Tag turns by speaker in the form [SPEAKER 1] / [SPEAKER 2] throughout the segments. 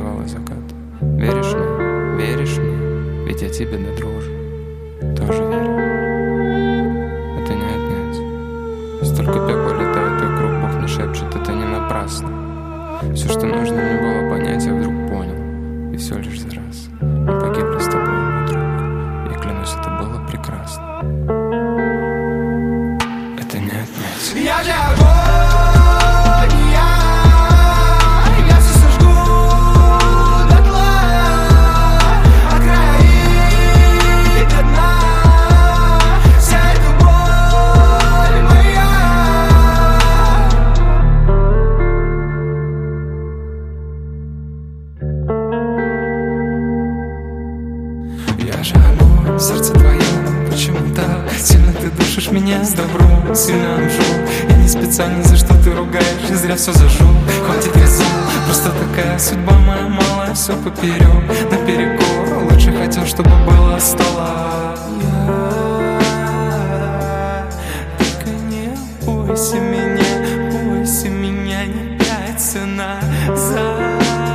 [SPEAKER 1] заливала закат. Веришь мне, веришь мне, ведь я тебе до дрожи тоже верю. Это не отнять. Столько пепла летает вокруг, Бог мне шепчет, это не напрасно. Все, что нужно мне было понять, я вдруг понял. И все лишь за раз. Мы погибли с тобой, мой друг. Я клянусь, это было прекрасно. Это не отнять.
[SPEAKER 2] Я же огонь, я все сожгу дотла, от края и до дна. Вся эта боль моя.
[SPEAKER 1] Я же огонь, сердце твое, почему так сильно ты душишь меня с добром, сильно обжег. Я не специально, за что ты ругаешь, и зря все зажег. Хватит резон, просто такая судьба моя малая, все поперек, наперекор. Лучше хотел, чтобы было 100 лап. Только не бойся меня, не пять назад.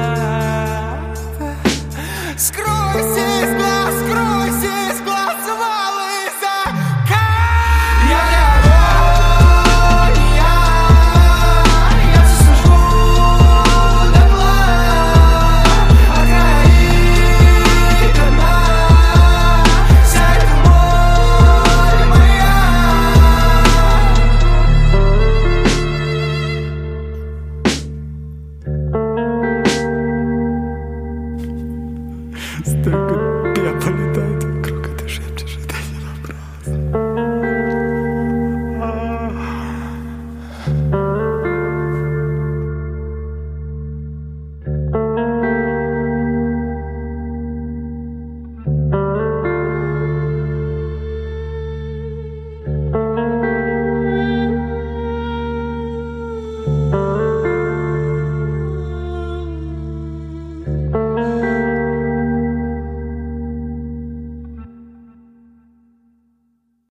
[SPEAKER 2] Скройся из глаз, завалы закат. Я же огонь, я все сожгу дотла, от края и до дна. Вся эта боль моя.
[SPEAKER 1] Столько